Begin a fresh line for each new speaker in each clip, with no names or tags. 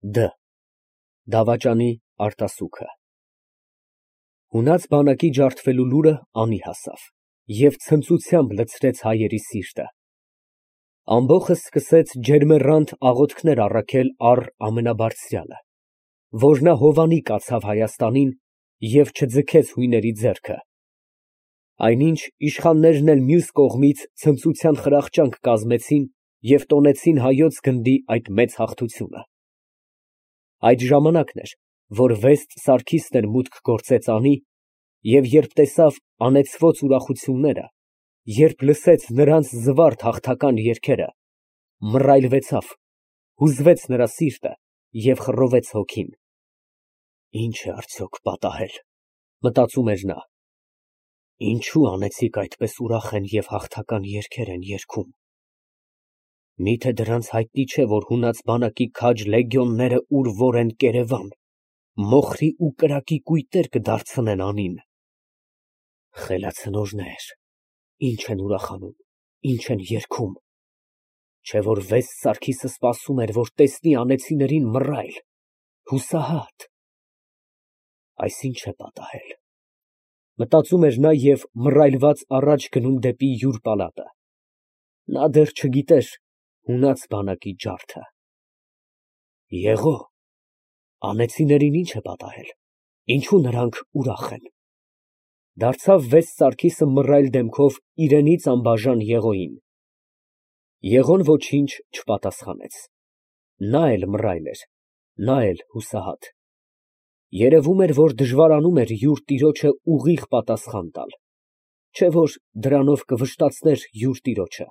Դ. Դավաճանի արտասուքը։ Հունած բանակի ջարդվելու լուրը անի հասավ և ցնծությամբ լցրեց հայերի սիրտը։ Ամբոխը սկսեց ջերմեռանդ աղոթքներ առաքել առ ամենաբարձրյալը, որ նա հովանի կացավ Հայաստանին և չձգեց հույների ձեռքը։ Այնինչ իշխաններն էլ մյուս կողմից ցնծության խրախճանք կազմեցին և տոնեցին հայոց գնդի այդ մեծ հաղթությունը։ Այդ ժամանակն էր, որ Վեստ Սարգիսն էր մուտք գործեց անի, և երբ տեսավ անեծված ուրախությունները, երբ լսեց նրանց զվարթ հաղթական երգերը, մռայլվեցավ, հուզվեց նրա սիրտը և խռովեց հոգին։ Ինչ է արդյոք պատահել, մտածում էր նա, ինչու անեծիկ այդպես ուրախ են և հաղթական երգեր են երգում։ Միթե դրանց հայտնի չէ, որ հունած բանակի քաջ լեգիոնները ուր որ են կերևան, մոխրի ու կրակի կույտեր կդարձնեն անին։ Խելացնորներ, ինչ են ուրախանում, ինչ են երգում, չէ որ Վեստ Սարգիսը սպասում էր, որ տեսնի անեծիներին մռայլ, հուսահատ։ Այս ինչ է պատահել, մտածում էր նա և մռայլված առաջ գնում դեպի յուր պալատը։ Նա դեռ չգիտեր հունած բանակի ջարդը։ Եղո, անեծիներին ինչ է պատահել, ինչու նրանք ուրախ են։ Դարձավ Վեստ Սարգիսը մռայլ դեմքով իրենից անբաժան Եղոյին։ Եղոն ոչինչ չպատասխանեց։ Նա էլ մռայլ էր, նա էլ հուսահատ։ Երևում էր, որ դժվարանում էր յուր տիրոջը ուղիղ պատասխան տալ, չէ որ դրանով կվշտացներ յուր տիրոջը։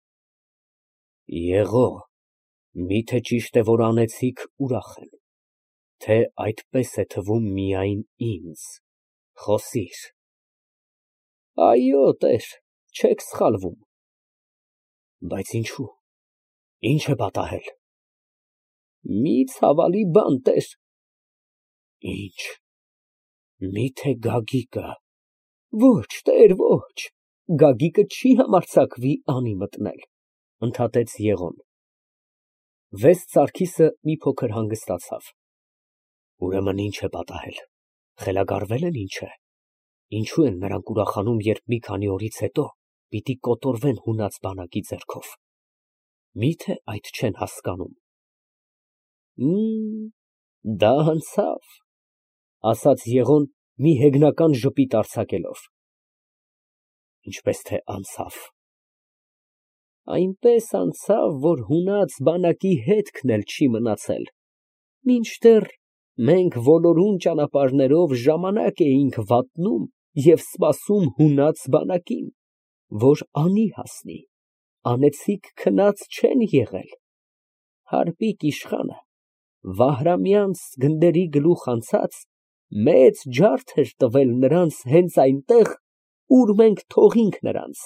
Եղո, միթե ճիշտ է, որ անեծիկ ուրախ են, թե այդպես է թվում միայն ինձ, խոսիր։ Այո, տեր, չեք սխալվում։ Բայց ինչու, ինչ է պատահել։ Մի ցավալի բան, տեր։ Ինչ, միթե Գագիկը։ Ոչ, տեր, ոչ, Գագիկը չի համարձակվի անի մտնել, ընդհատեց Եղոն։ Վեստ Սարգիսը մի փոքր հանգստացավ։ Ուրեմն ինչ է պատահել, խելագարվել են ինչ է, ինչու են նրանք ուրախանում, երբ մի քանի օրից հետո պիտի կոտորվեն հունած բանակի ձեռքով։ Միթե այդ չեն հասկանում։ Դա անցավ, ասաց Եղոն մի հեգնական ժպիտ արձակելով։ Ինչպես թե անցավ։ Այնպես անցավ, որ հունած բանակի հետքն էլ չի մնացել, մինչդեռ մենք ոլորուն ճանապարհներով ժամանակ էինք վատնում և սպասում հունած բանակին, որ անի հասնի, անեծիկ քնած չեն եղել։ Հարկիկ իշխանը Վահրամյանց գնդերի գլուխ անցած մեծ ջարդ էր տվել նրանց հենց այնտեղ, ուր մենք թողինք նրանց։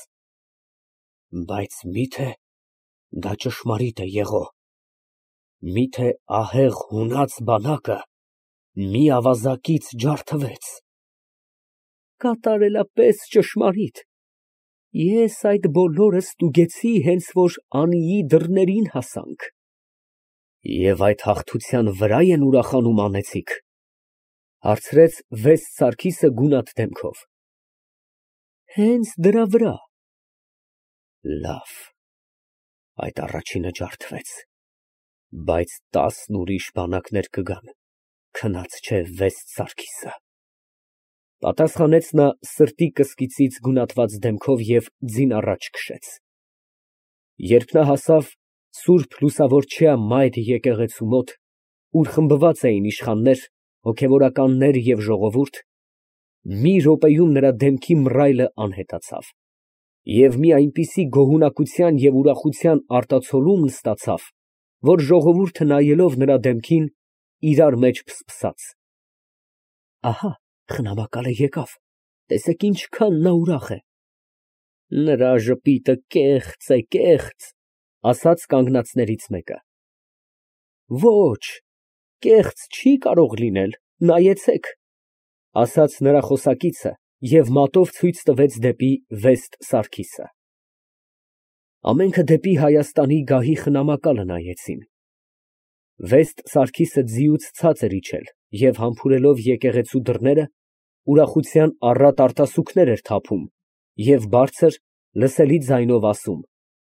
Բայց միթե դա ճշմարիտ է, Եղո, միթե ահեղ հունած բանակը մի ավազակից ջարդվեց։ Կատարելապես ճշմարիտ։ Ես այդ բոլորը ստուգեցի, հենց որ անիի դռներին հասանք։ Եվ այդ հաղթության վրա են ուրախանում անեծիկ, հարցրեց Վեստ Սարգիսը գունատ դեմքով։ Հենց դրա վրա։ Լավ, այդ առաջինը ջարդվեց, բայց 10 ուրիշ բանակներ կգան, քնած չէ Վեստ Սարգիսը, պատասխանեց նա սրտի կսկիծից գունատված դեմքով և ձին առաջ քշեց։ Երբ նա հասավ սուրբ լուսավորչյա մայր եկեղեցու մոտ, ուր խմբված էին իշխաններ, հոգևորականներ և ժողովուրդ, մի րոպեում նրա դեմքի մռայլը անհետացավ, և մի այնպիսի գոհունակության և ուրախության արտացոլում ստացավ, որ ժողովուրդը նայելով նրա դեմքին, իրար մեջ փսփսաց։ Ահա խնամակալը եկավ, տեսեք ինչքան նա ուրախ է։ Նրա ժպիտը կեղծ է, կեղծ, ասաց կանգնածներից մեկը։ Ոչ, կեղծ չի կարող լինել, նայեցեք, ասաց նրա խոսակիցը և մատով ցույց տվեց դեպի Վեստ Սարգիսը։ Ամենքը դեպի Հայաստանի գահի խնամակալը նայեցին։ Վեստ Սարգիսը ձիուց ցած էր իջել և համբուրելով եկեղեցու դռները, ուրախության առատ արտասուքներ էր թափում և բարձր, լսելի ձայնով ասում.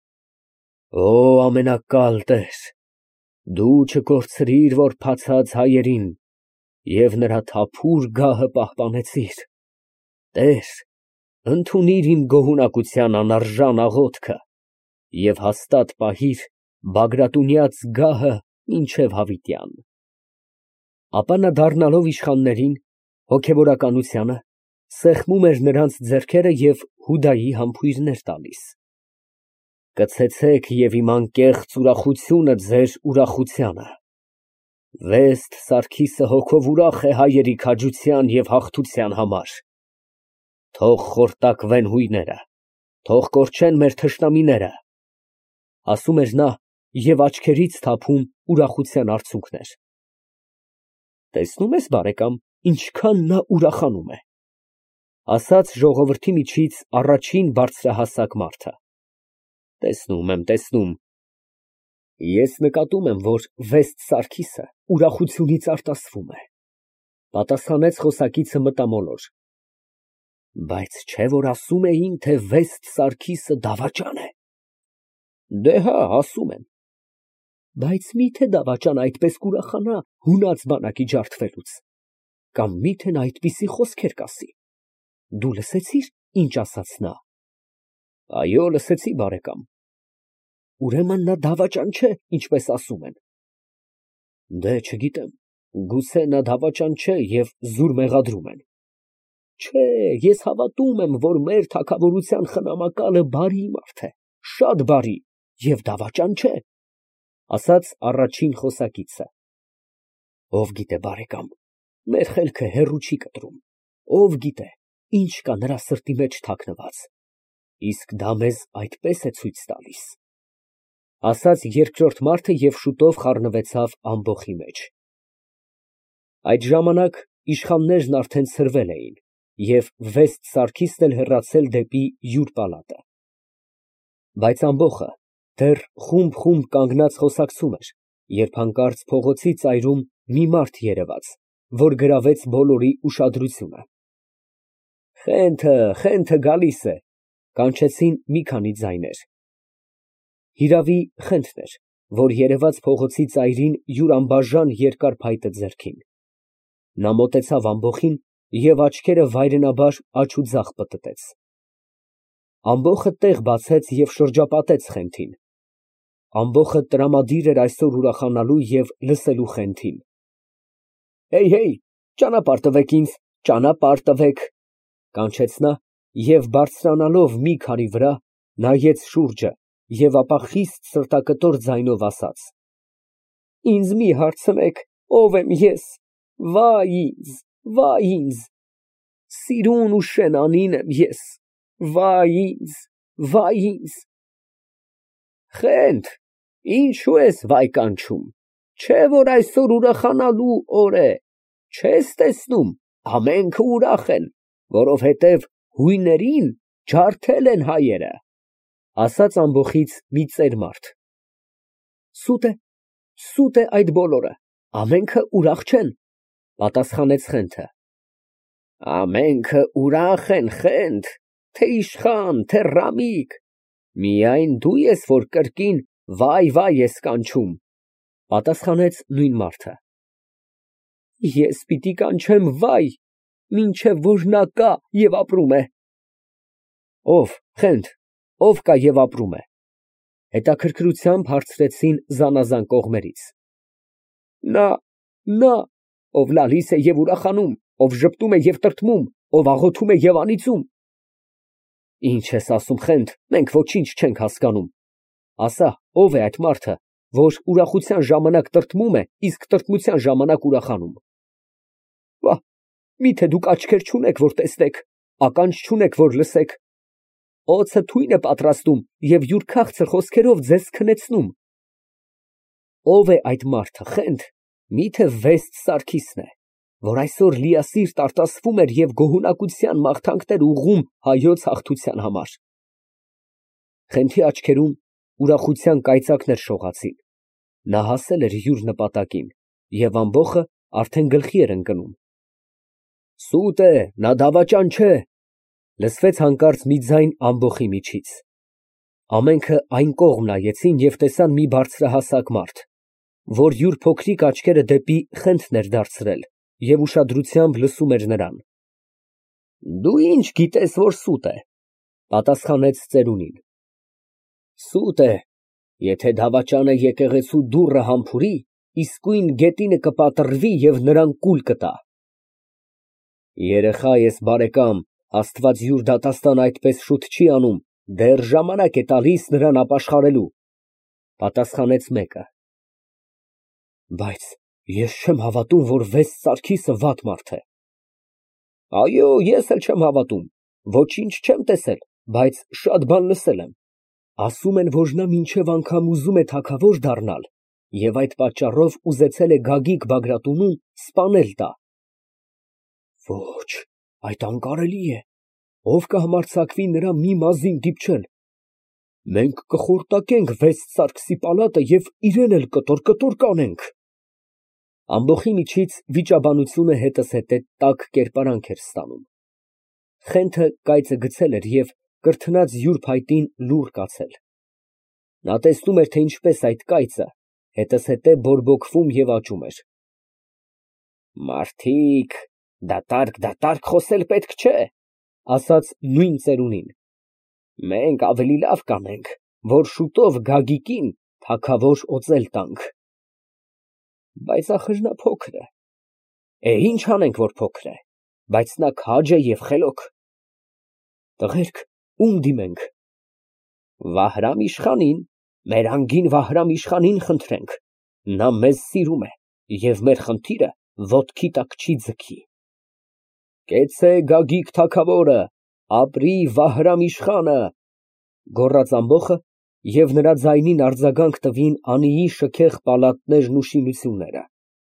«Օ ամենակալ Տեր, դու չկորցրիր, որ փացած հայերին և նրա թափուր գահը պահպանեցիր, Տեր, ընդունիր իմ գոհունակության անարժան աղոթքը և հաստատ պահիր Բագրատունյաց գահը մինչև հավիտյան»։ Ապա նա դառնալով իշխաններին, հոգևորականությանը, սեղմում էր նրանց ձեռքերը և Հուդայի համբույրներ տալիս. «Կցեցեք և իմ անկեղծ ուրախությունը ձեր ուրախությանը, Վեստ Սարգիսը հոգով ուրախ է հայերի քաջության և հաղթության համար, թող խորտակվեն հույները, թող կորչեն մեր թշնամիները», ասում էր նա և աչքերից թափում ուրախության արցունքներ։ «Տեսնում ես, բարեկամ, ինչքան նա ուրախանում է», ասաց ժողովրդի միջից առաջին բարձրահասակ մարդը։ «Տեսնում եմ, տեսնում»։ Ես նկատում եմ, որ Վեստ Սարգիսը ուրախությունից արտասվում է, պատասխանեց խոսակիցը մտամոլոր։ Բայց չէ՞ որ ասում էին, թե Վեստ Սարգիսը դավաճան է։ Դե հա, ասում են։ Բայց մի՞թե դավաճանը այդպես կուրախանա հունած բանակի ջարդվելուց, կամ մի՞թե նա այդպիսի խոսքեր կասի։ Դու լսեցի՞ր, ինչ ասաց նա։ Այո, լսեցի, բարեկամ։ Ուրեմն նա դավաճան չէ, ինչպես ասում են։ Դե, չգիտեմ, գուցե նա դավաճան չէ և զուր մեղադրում են։ Չէ, ես հավատում եմ, որ մեր թագավորության խնամակալը բարի մարդ է, շատ բարի և դավաճան չէ, ասաց առաջին խոսակիցը։ Ով գիտե, բարեկամ, մեր խելքը հեռու չի կտրում, ով գիտե, ինչ կա նրա սրտի մեջ թաքնված, իսկ դա մեզ այդպես է ցույց տալիս, ասաց երկրորդ մարդը և շուտով խառնվեցավ ամբոխի մեջ։ Այդ ժամանակ իշխաններն արդեն ցրվել էին և Վեստ Սարգիսն էլ հեռացել դեպի յուր պալատը։ Բայց ամբոխը դեռ խումբ կանգնած խոսակցում էր, երբ հանկարծ փողոցի ծայրում մի մարդ երևաց, որ գրավեց բոլորի ուշադրությունը։ Խենթը գալիս է, կանչեցին մի քանի ձայներ։ Հիրավի, Խենթն էր, որ երևաց փողոցի ծայրին յուր անբաժան երկար փայտը ձեռքին։ Նա մոտեցավ ամբոխին և աչքերը վայրենաբար աջ ու ձախ պտտեց։ Ամբոխը տեղ բացեց և շրջապատեց Խենթին։ Ամբոխը տրամադիր էր այսօր ուրախանալու և լսելու Խենթին։ Հեյ, ճանապարհ տվեք ինձ, ճանապարհ տվեք, կանչեց նա և բարձրանալով մի քարի վրա, նայեց շուրջը և ապա խիստ սրտակտոր ձայնով ասաց. Ինձ մի հարցնեք, ով եմ ես, վայ ինձ, սիրուն ու շենանին եմ ես, վայ ինձ։ Խենթ, ինչու ես վայ կանչում, չէ՞ որ այսօր ուրախանալու օր է, չես տեսնում, ամենքը ուրախ են, որովհետև հույներին ջարդել են հայերը, ասաց ամբոխից մի ծեր մարդ։ Սուտ է այդ բոլորը, ամենքը ուրախ չեն, պատասխանեց Խենթը։ Ամենքը ուրախ են, Խենթ, թե իշխան, թե ռամիկ, միայն դու ես, որ կրկին վայ ես կանչում, պատասխանեց նույն մարդը։ Ես պիտի կանչեմ վայ, մինչև որ նա կա և ապրում է։ Ով, Խենթ, ով կա և ապրում է, հետաքրքրությամբ հարցրեցին զանազան կողմերից։ Նա, ով լալիս է և ուրախանում, ով ժպտում է և տրտմում, ով աղոթում է և անիծում։ Ինչ ես ասում, Խենթ, մենք ոչինչ չենք հասկանում, ասա, ով է այդ մարդը, որ ուրախության ժամանակ տրտմում է, իսկ տրտմության ժամանակ ուրախանում։ Մի՞թե դուք աչքեր չունեք, որ տեսնեք, ականջ չունեք, որ լսեք։ Օձը թույն է պատրաստում և յուր քաղցր խոսքերով ձեզ քնեցնում։ Ո՞վ է այդ մարդը, Խենթ, մի՞թե Վեստ Սարգիսն է, որ այսօր լիասիրտ արտասվում էր և գոհունակության մաղթանքներ ուղղում հայոց հաղթության համար։ Խենթի աչքերում ուրախության կայծակներ շողացին։ Նա հասել էր յուր նպատակին և ամբոխը արդեն գլխի էր ընկնում։ Սուտ է, նա դավաճան չէ, լսվեց հանկարծ մի ձայն ամբոխի միջից։ Ամենքը այն կողմ նայեցին և տեսան մի բարձրահասակ մարդ, որ յուր փոքրիկ աչքերը դեպի Խենթն էր դարձրել և ուշադրությամբ լսում էր նրան։ Դու ինչ գիտես, որ սուտ է, պատասխանեց ծերունին։ Սուտ է, եթե դավաճանը եկեղեցու դուռը համբուրի, իսկույն գետինը կպատրվի և նրան կուլ կտա։ Երեխա ես, բարեկամ, Աստված յուր դատաստանը այդպես շուտ չի անում, դեռ ժամանակ է տալիս նրան ապաշխարելու, պատասխանեց մեկը։ Բայց ես չեմ հավատում, որ վեց ծառքիսը վատ մարդ է։ Այո, ես էլ չեմ հավատում, ոչինչ չեմ տեսել, բայց շատ բան լսել եմ։ Ասում են, որ նա մինչև անգամ ուզում է թագավոր դառնալ և այդ պատճառով ուզեցել է Գագիկ Բագրատունին սպանել տա։ Ոչ, այդ անկարելի է, ով կհամարձակվի նրա մի մազին դիպչել։ Մենք կխորտակենք վեց ծառքսի պալատը և իրեն էլ կտոր կանենք։ Ամբոխի միջից վիճաբանությունը հետզհետե տաք կերպարանք էր ստանում։ Խենթը կայծը գցել էր և կրթնած յուր փայտին լուռ կացել։ Նա տեսնում էր, թե ինչպես այդ կայծը հետզհետե բորբոքվում և աճում էր։ Մարդիկ, դատարկ խոսել պետք չէ, ասաց նույն ծերունին։ Մենք ավելի լավ կանենք, որ շուտով Գագիկին թագավոր օծել տանք։ Բայց ախր նա փոքր է։ Ինչ անենք, որ փոքր է, բայց նա քաջ է և խելոք։ Տղերք, ում դիմենք։ Վահրամ իշխանին, մեր անգին Վահրամ իշխանին խնդրենք, նա մեզ սիրում է և մեր խնդիրը ոտքի տակ չի ձգի։ Կեցցե Գագիկ թագավորը, ապրի Վահրամ իշխանը, գոռաց ամբոխը, և նրա ձայնին արձագանք տվին անիի շքեղ պալատներն ու շինությունները։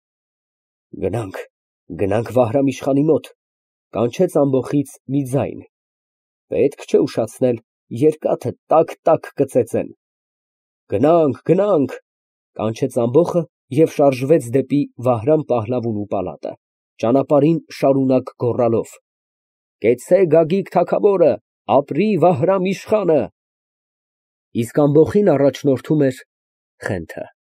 Գնանք Վահրամ իշխանի մոտ, կանչեց ամբոխից մի ձայն։ Պետք չէ ուշացնել, երկաթը տաք կծեծեն։ Գնանք, կանչեց ամբոխը և շարժվեց դեպի Վահրամ Պահլավունու պալատը, ճանապարհին շարունակ գոռալով. Կեցցե Գագիկ թագավորը, ապրի Վահրամ իշխանը։ Իսկ ամբոխին առաջնորդում էր Խենթը։